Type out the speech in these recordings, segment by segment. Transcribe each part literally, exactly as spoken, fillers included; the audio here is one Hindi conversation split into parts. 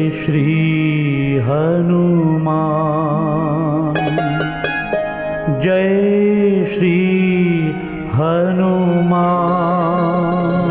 श्री हनुमान, जय श्री हनुमान।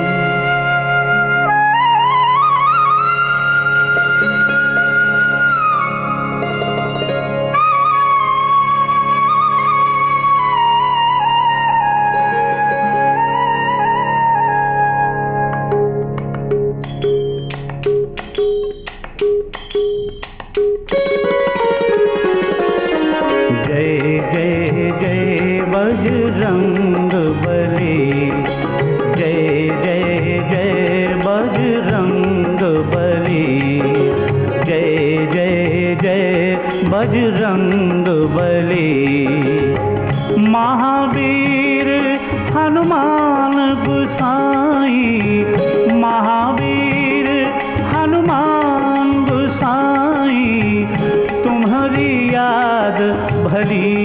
बजरंग बली, जय जय जय बजरंग बली, जय जय जय बजरंग बली। महावीर हनुमान गोसाई, महावीर हनुमान गोसाई, तुम्हारी याद भली।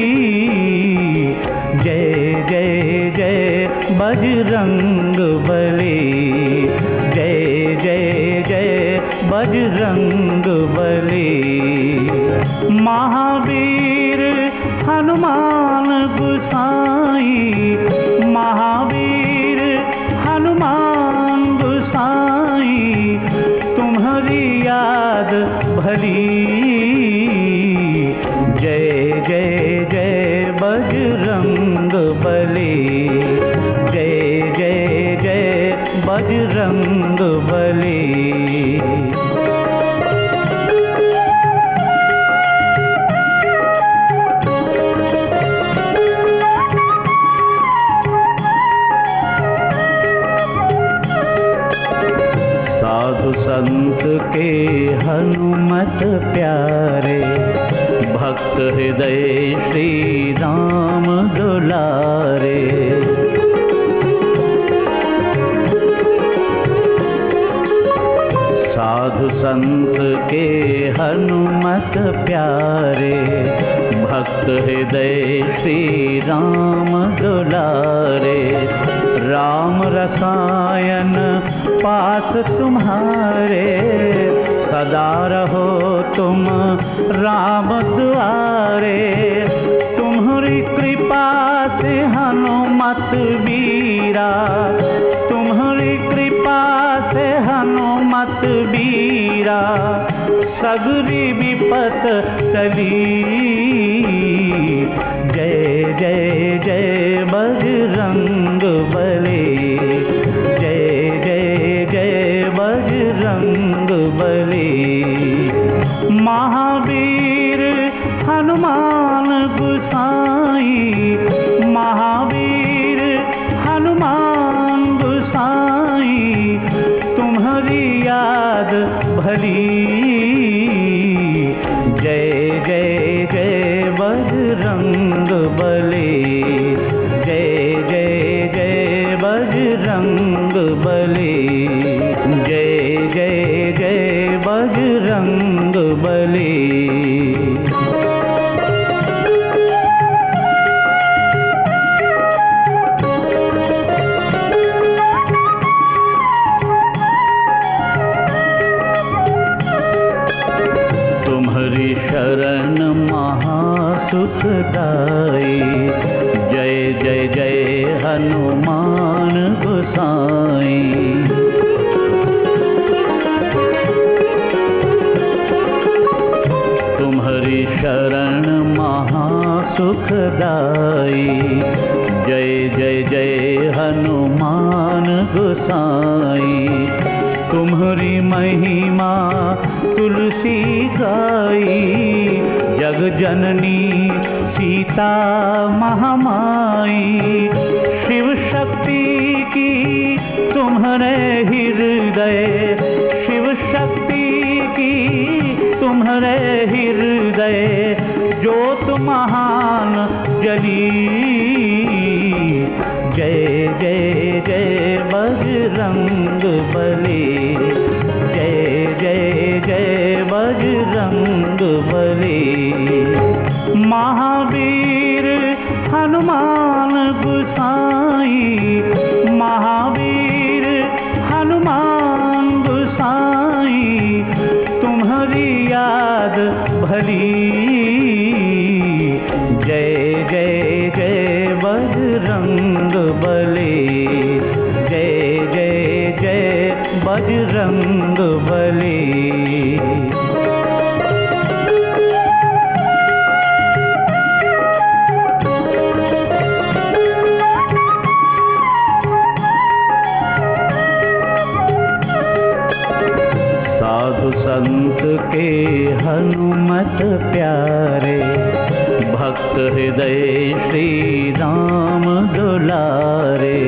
जय जय जय बजरंग बली, जय जय जय बजरंग बली। महावीर हनुमान गोसाई, महावीर हनुमान गोसाई, तुम्हारी याद भली। जय जय जय बजरंग बली, जय जय जय बजरंग बली। साधु संत के हनुमत प्यारे, भक्त हृदय श्री राम दुलारे। साधु संत के हनुमत प्यारे, भक्त हृदय श्री राम दुलारे। राम रसायन पास तुम्हारे, सदा रहो तुम राम दुआरे। तुम्हारी कृपा से हनुमत बीरा, तुम्हारी कृपा से हनुमत बीरा, सगरी विपत टली। जय जय जय बजरंग बली, जय जय जय बजरंग बली। महावीर हनुमान गोसाई, महावीर हनुमान गोसाई, तुम्हारी याद भली। जय जय जय बजरंग बली, जय जय जय बजरंग बली, जय जय जय बजरंग बली। तुम्हारी शरण महासुखदाई, जय जय जय हनुमान गोसाई। तुम्हारी शरण महासुखदाई, जय जय जय हनुमान गोसाई। तुम्हारी महिमा तुलसी गाई, जग जननी सीता महामाई। शिव शक्ति की तुम्हारे हृदय, शिव शक्ति की तुम्हारे हृदय, ज्योत महान जली। जय जय जय बजरंग बली, जय जय जय बजरंग बली। महावीर हनुमान गोसाई, महावीर हनुमान गोसाई, भली। जय जय जय बजरंग बली, जय जय जय बजरंग बली। साधु संत के हनुमत प्यारे, भक्त हृदय श्री राम दुलारे।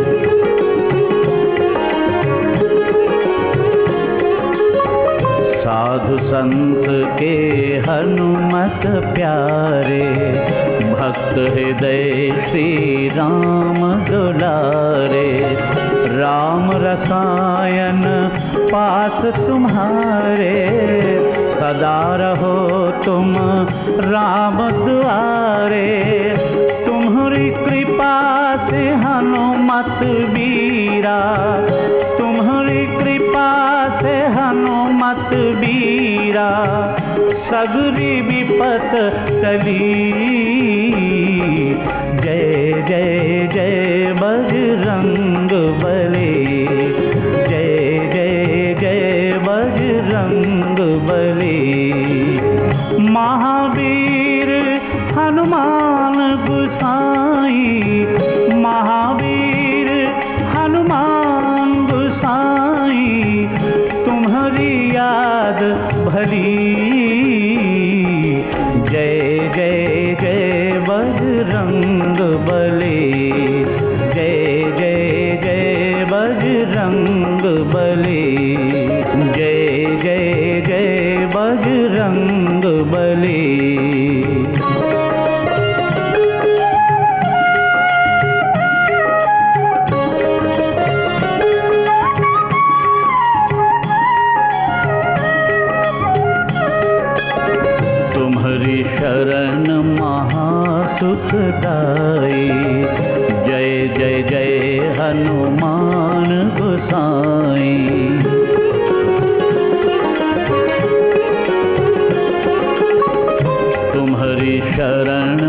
साधु संत के हनुमत प्यारे, भक्त हृदय श्री राम दुलारे। राम रसायन पास तुम्हारे, सदा रहो तुम राम दुआरे। तुम्हारी कृपा से हनुमत बीरा, तुम्हारी कृपा से हनुमत बीरा। सगरी विपत टली। जय जय जय बजरंग बली, जय जय जय बजरंग बली। महावीर हनुमान गोसाई, महावीर हनुमान गोसाई। तुम्हारी याद भली। जय जय जय बजरंग बली, जय जय जय बजरंग बली, जय जय जय बजरंग बली। तुम्हारी शरण महासुखदाई, जय जय जय हनुमान गोसाई। तुम्हारी शरण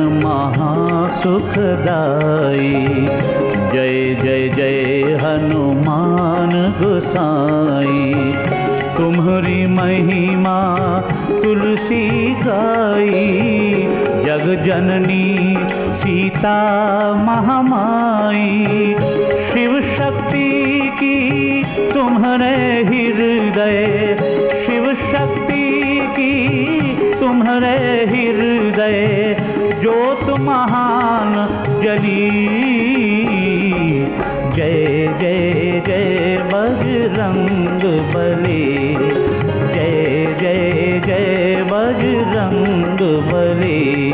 महासुखदाई, जय जय जय हनुमान गोसाई। तुम्हारी महिमा तुलसी गाई, जग जननी सीता महामाई। शिव शक्ति की तुम्हारे हृदय, शिव शक्ति की तुम्हारे हृदय। ज्योत महान जली। जय जय जय बजरंग बली, जय जय जय बजरंग बली।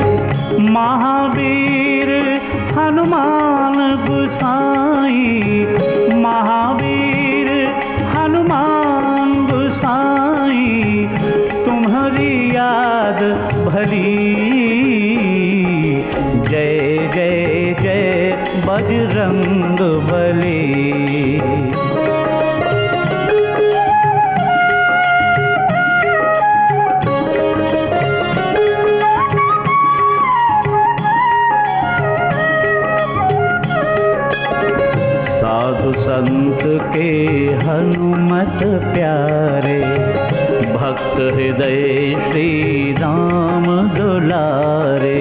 महावीर हनुमान गोसाई, महावीर हनुमान गोसाई। तुम्हारी याद भली। जय जय जय बजरंग बली। साधु संत के हनुमत प्यारे, भक्त हृदय श्री राम दुलारे।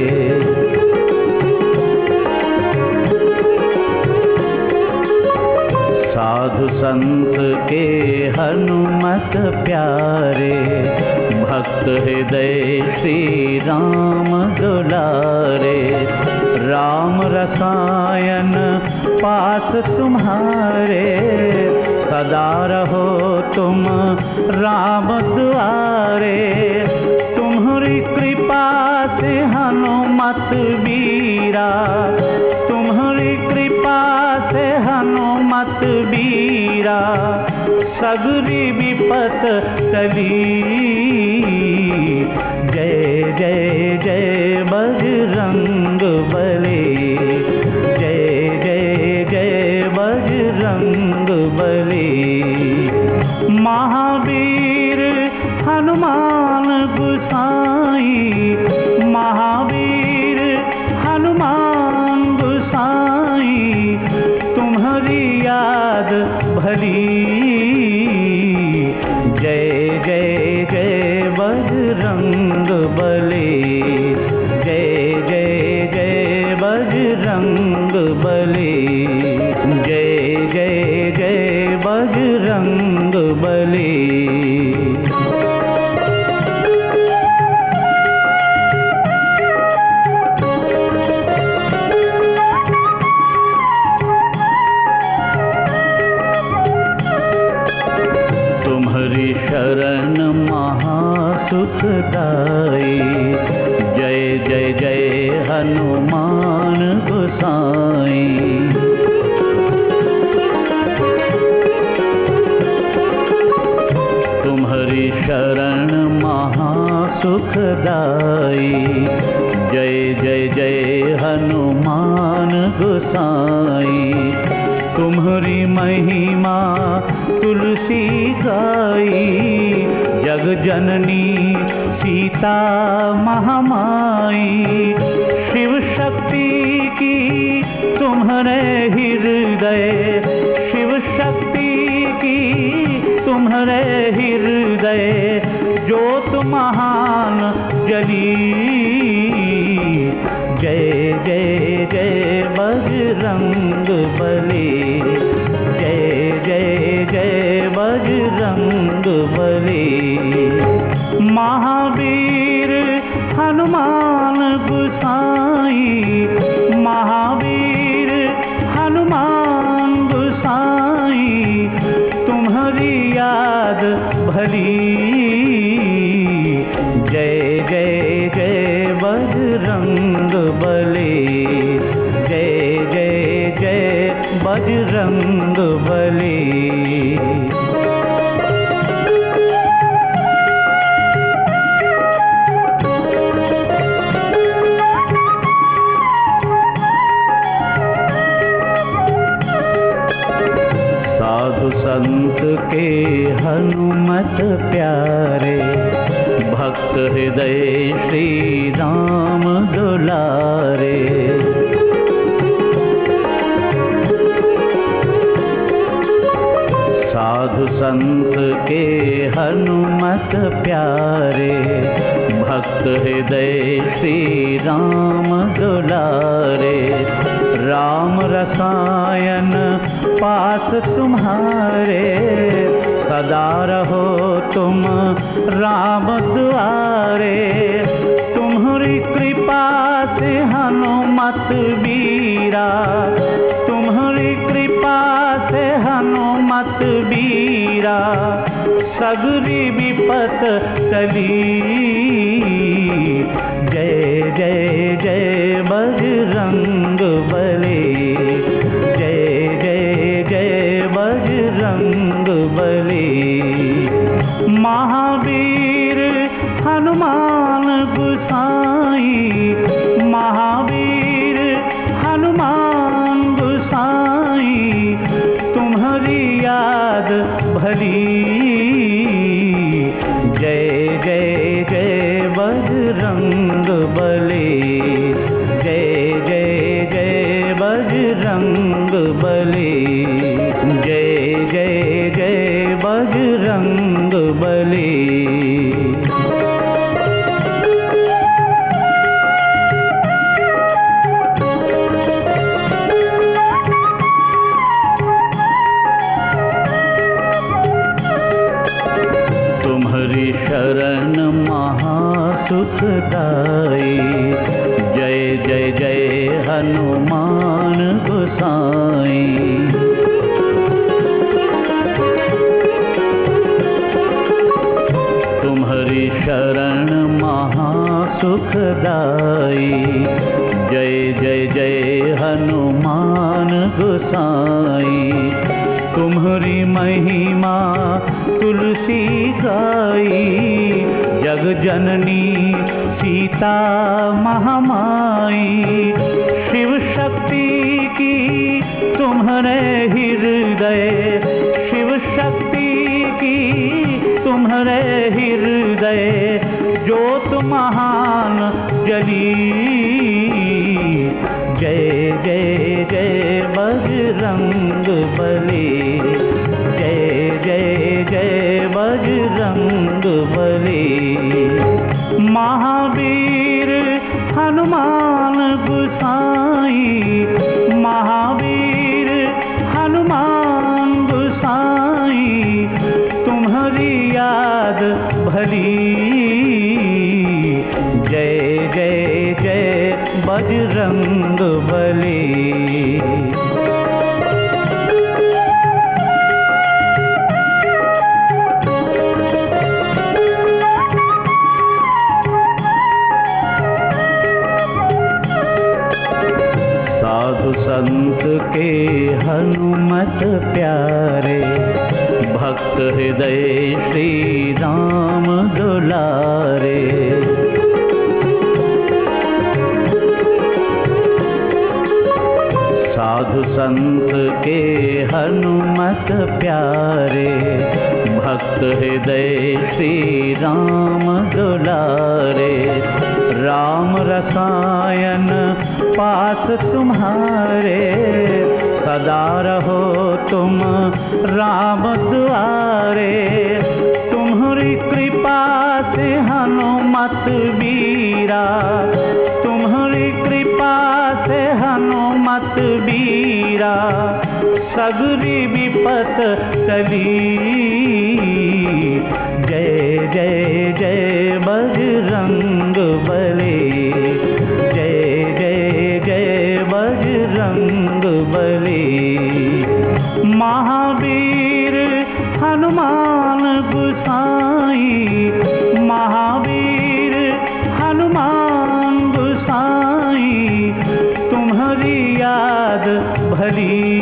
साधु संत के हनुमत प्यारे, भक्त हृदय श्री राम दुलारे। राम रसायन पास तुम्हारे, सदा रहो तुम राम दुआरे। तुम्हारी कृपा से हनुमत बीरा, तुम्हारी कृपा से हनुमत बीरा। सगरी विपत टली। जय जय जय बजरंग बली, जय जय जय बजरंग बली। महावीर हनुमान गोसाई, भली। जय जय जय बजरंग बली, जय जय जय बजरंग बली, जय जय जय बजरंग बली। तुम्हारी शरण महासुखदाई, जय जय जय हनुमान गोसाई। तुम्हारी शरण महासुखदाई, जय जय जय हनुमान गोसाई। तुम्हारी महिमा तुलसी गाई, जग जननी सीता महामाई। शिव शक्ति की तुम्हारे हृदय, शिव शक्ति की तुम्हारे हृदय, ज्योत महान जली। जय जय जय बजरंग बली, जय जय जय बजरंग बली। महावीर हनुमान गोसाई, महावीर हनुमान गोसाई। तुम्हारी याद भली। जय जय जय बजरंग बली, जय जय जय बजरंग बली। साधु संत के हनुमत प्यारे, भक्त हृदय श्री राम दुलारे। साधु संत के हनुमत प्यारे, भक्त हृदय श्री राम दुलारे। राम रसायन पास तुम्हारे, सदा रहो तुम राम दुआरे। तुम्हारी कृपा से हनुमत बीरा, तुम्हारी कृपा से हनुमत बीरा। सगरी विपत टली। जय जय जय बजरंग बली, जय जय जय बजरंग बली। महावीर हनुमान गोसाई, महावीर हनुमान गोसाई। तुम्हारी याद भली। जय जय जय बजरंग बली, जय जय जय बजरंग बली, जय जय जय बजरंग बली। तुम्हारी शरण महासुखदाई, जय जय जय हनुमान गोसाई। तुम्हारी शरण महासुखदाई, जय जय जय हनुमान गोसाई। तुम्हारी महिमा तुलसी गाई, जग जननी सीता महामाई। शिव शक्ति की तुम्हारे हृदय, शिव शक्ति की तुम्हारे हृदय। ज्योत महान जली। जय जय जय बजरंग बली, बजरंग बली। महावीर हनुमान गोसाई, महावीर हनुमान गोसाई, तुम्हारी याद भली। जय जय जय बजरंग बली। साधु संत के हनुमत प्यारे, भक्त हृदय श्री राम दुलारे। साधु संत के हनुमत प्यारे, भक्त हृदय श्री राम दुलारे। राम रसायन पास तुम्हारे, सदा रहो तुम राम दुआरे। तुम्हारी कृपा से हनुमत बीरा, तुम्हारी कृपा से हनुमत बीरा, सगरी विपत टली। जय जय जय बजरंग बली। जय जय जय बजरंग बली। महावीर हनुमान गोसाई, महावीर हनुमान गोसाई, तुम्हारी याद भली।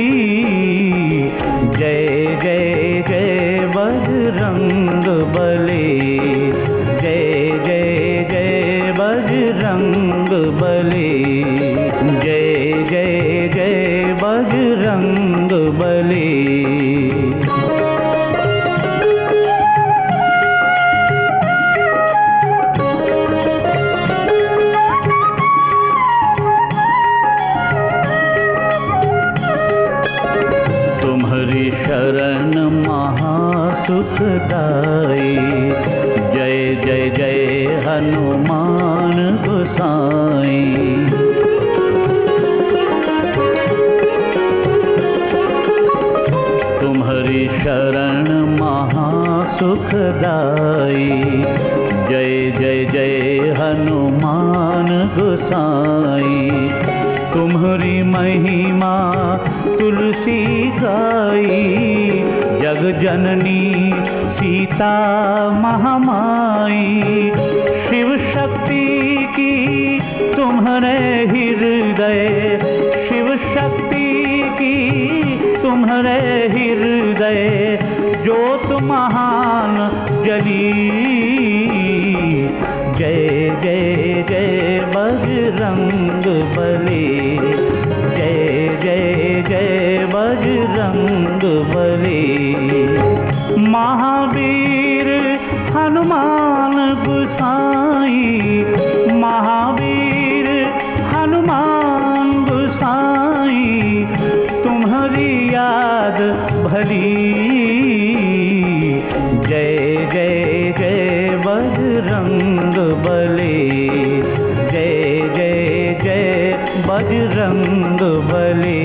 जय जय जय बजरंग बली। जय जय जय बजरंग बली। जय जय जय बजरंग बली। तुम्हारी शरण महासुखदाई, जय जय जय हनुमान गोसाई। तुम्हारी शरण महासुखदाई, जय जय जय हनुमान गोसाई। तुम्हारी महिमा तुलसी गाई, जग जननी सीता महामाई। शिव शक्ति की तुम्हारे हृदय, शिव शक्ति की तुम्हारे हृदय, ज्योत महान जली। जय जय जय बजरंग बली। जय जय जय बजरंग बली। महावीर हनुमान गोसाई, महावीर हनुमान गोसाई, तुम्हारी याद भली। जय जय जय बजरंग बली। जय जय जय बजरंग बली।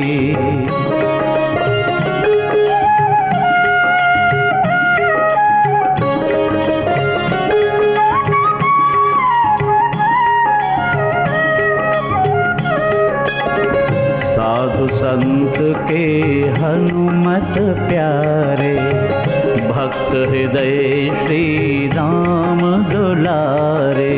साधु संत के हनुमत प्यारे, भक्त हृदय श्री राम दुलारे।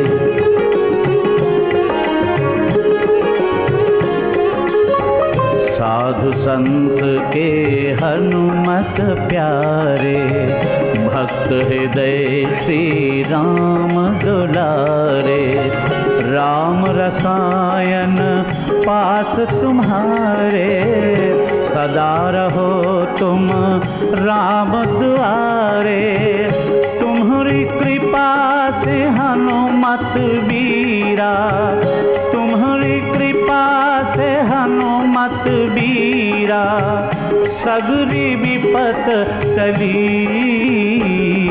साधु संत के हनुमत प्यारे, भक्त हृदय श्री राम दुलारे। राम रसायन पास तुम्हारे, सदा रहो तुम राम दुआरे। तुम्हारी कृपा से हनुमत बीरा, तुम्हारी कृपा से हनुमत बीरा, सगरी विपत टली।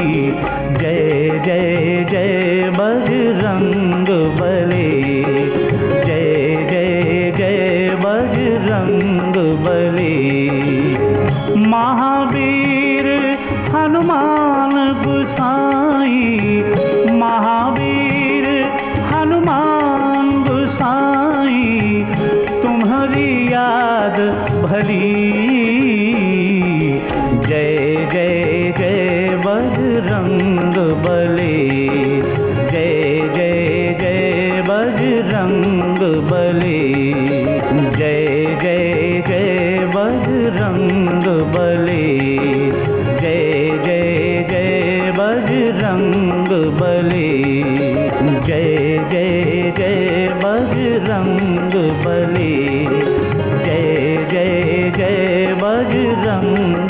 बजरंग बली। जय जय जय बजरंग बली। जय जय जय बजरंग बली। जय जय जय बजरंग बली। जय जय जय बजरंग बली। जय जय जय बजरंग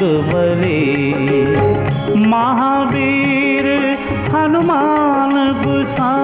बली। महावीर हनुमान गोसाई